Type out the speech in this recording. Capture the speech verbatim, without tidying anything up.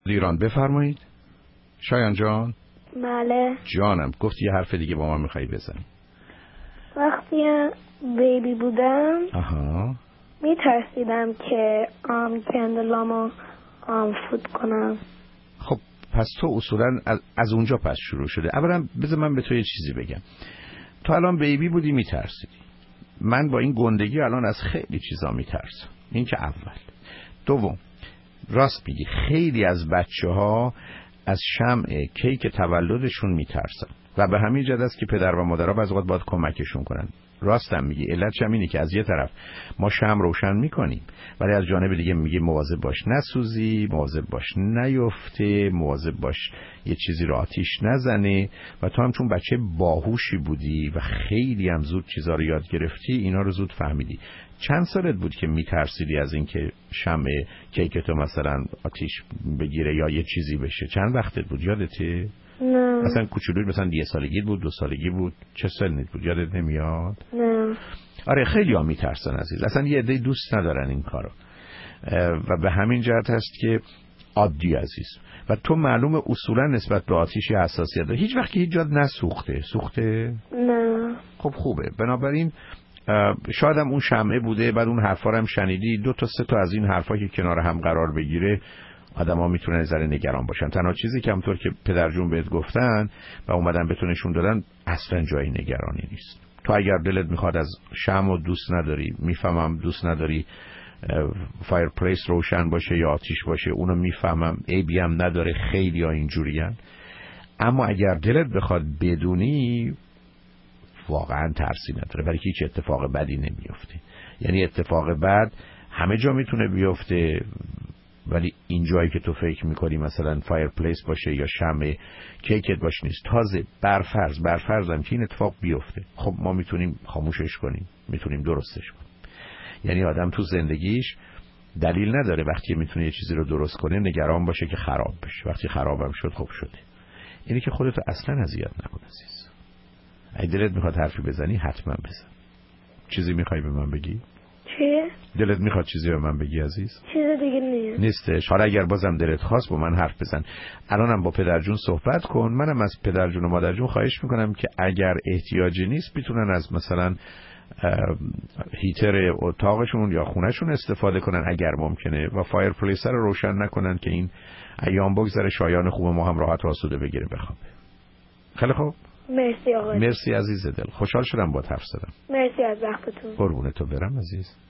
ایران. بفرمایید شایان جان. بله جانم، گفتی یه حرف دیگه با ما میخوایی بزنی. وقتی بیبی بودم آها میترسیدم که آم کندلامو آم فوت کنم. خب پس تو اصولا از, از اونجا پس شروع شده. اولا بذار من به تو یه چیزی بگم. تو الان بیبی بودی میترسیدی، من با این گندگی الان از خیلی چیزا میترسم. این که اول. دوم، راست میگی خیلی از بچه ها از شمع کیک تولدشون میترسن و به همین جد است که پدر و مادرها بعضی وقت باید کمکشون کنن. راستم میگی، علتش هم اینه که از یه طرف ما شمع روشن میکنیم ولی از جانب دیگه میگه مواظب باش نسوزی، مواظب باش نیفته، مواظب باش یه چیزی رو آتیش نزنه. و تو هم چون بچه باهوشی بودی و خیلی هم زود چیزا رو یاد گرفتی، اینا رو زود فهمیدی. چند سالت بود که میترسیدی از این که شمع کیکتو مثلا آتیش بگیره یا یه چیزی بشه؟ چند وقتت بود یادته؟ نه مثلا کوچولوی مثلا یه سالگی بود، دو سالگی بود، چه سنت بود یادت نمیاد؟ نه. آره خیلی ها میترسن عزیز، اصلا یه عده دوست ندارن این کارو و به همین جهت هست که عادی عزیز. و تو معلومه اصولا نسبت به آتیش حساسیت داری. هیچ وقت هیچ جا نسوخته؟ سوخته؟ نه. خب خوبه. بنابراین شاید هم اون شمعه بوده، بعد اون حرفا رو هم شنیدی، دو تا سه تا از این حرفا که کنار هم قرار بگیره آدم‌ها میتونن ذره نگران باشن. تنها چیزی که همونطور که پدر جون بهت گفتن و اومدن بهتون نشون دادن اصلا جای نگرانی نیست. تو اگر دلت میخواد از شمع دوست نداری، میفهمم دوست نداری فایر پلیس روشن باشه یا آتیش باشه، اونو میفهمم، عیبی هم نداره، خیلی ها اینجورین. اما اگر دلت بخواد بدونی واقعا ترسی نداره، برای که هیچ اتفاق بدی نمیفته. یعنی اتفاق بد همه جا میتونه بیفته ولی این جایی که تو فکر میکنی مثلا فایر پلیس باشه یا شمع کیکت باشه نیست. تازه برفرض برفرضم که این اتفاق بیفته، خب ما میتونیم خاموشش کنیم، میتونیم درستش کنیم. یعنی آدم تو زندگیش دلیل نداره وقتی میتونه یه چیزی رو درست کنه نگران باشه که خراب بشه. وقتی خرابم شد خب شده. اینی که خودتو اصلا اذیت نکن عزیز. اگه دلت میخواد حرفی بزنی حتما بزن. چیزی میخوای به من بگی؟ چیه؟ دلت میخواد چیزی به من بگی عزیز؟ چیز دیگه نیست. نیستش. حالا اگر بازم دلت خواست با من حرف بزن. الانم با پدر جون صحبت کن. منم از پدر جون و مادر جون خواهش میکنم که اگر احتیاجی نیست میتونن از مثلا هیتر اتاقشون یا خونهشون استفاده کنن اگر ممکنه و فایر پلیس رو روشن نکنن که این ایام بگذره، شایان خوب ما هم راحت و آسوده بگیره بخوابه. خیلی خوب. مرسی آقا. مرسی عزیز دل، خوشحال شدم با حرف زدم. مرسی از وقتتون. قربونت تو برم عزیز.